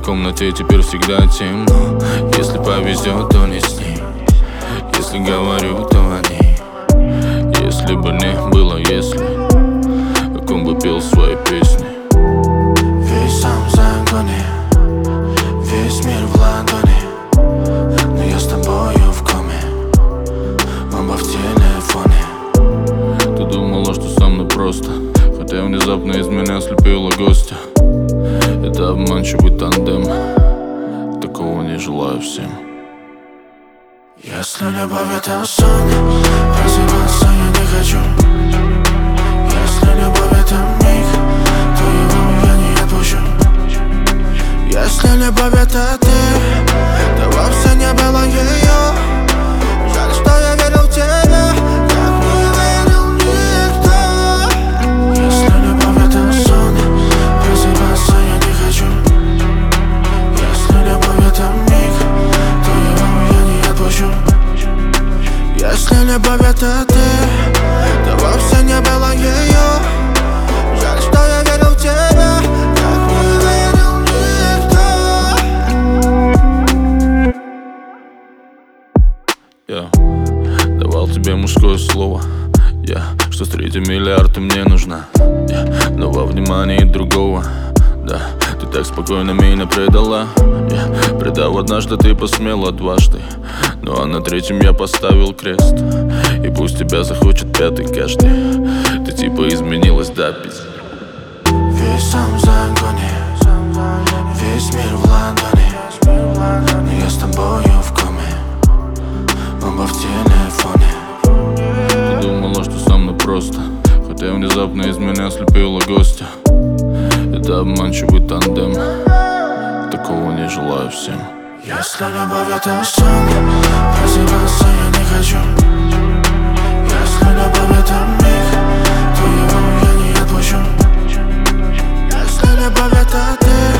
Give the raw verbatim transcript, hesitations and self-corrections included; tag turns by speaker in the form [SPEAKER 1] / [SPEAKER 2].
[SPEAKER 1] комнате теперь всегда темно. Если повезет, то не с ней. Если говорю, то о ней. Если бы не было, если как он бы пел свои песни.
[SPEAKER 2] Весь сам в загоне, весь мир в ладони, но я с тобою в коме, оба в телефоне.
[SPEAKER 1] Ты думала, что со мной просто, хотя внезапно из меня слепила гостя. Это обманчивый тандем, такого не желаю всем.
[SPEAKER 2] Если любовь это сон, просыпаться я не хочу. Если любовь это миг, то его я не отпущу. Если любовь это ты, то вовсе не было ее. Жаль, что я верил в тебя, как не верил никто. Если любовь это сон, просыпаться я не хочу. Если любовь это миг, то его я не отпущу. Если любовь это ты, то вовсе не было ее. Жаль, что я верил в тебя, как не верил никто.
[SPEAKER 1] Я давал тебе мужское слово, я, что с третьим миллиардом мне нужна. Я, но во внимании другого, да, ты так спокойно меня предала. Я предал однажды, ты посмела дважды, ну а на третьем я поставил крест. И пусть тебя захочет пятый каждый, ты типа изменилась до пизды.
[SPEAKER 2] Весь сам в загоне, весь мир в ладони, но я с тобою в коме, оба в телефоне.
[SPEAKER 1] Ты думала, что со мной просто, хотя внезапно из меня слепила гостя. Это обманчивый тандем, такого не желаю всем.
[SPEAKER 2] Если любовь это сон, просыпаться я не хочу. Если любовь это миг, то его я не отпущу. Если любовь это ты,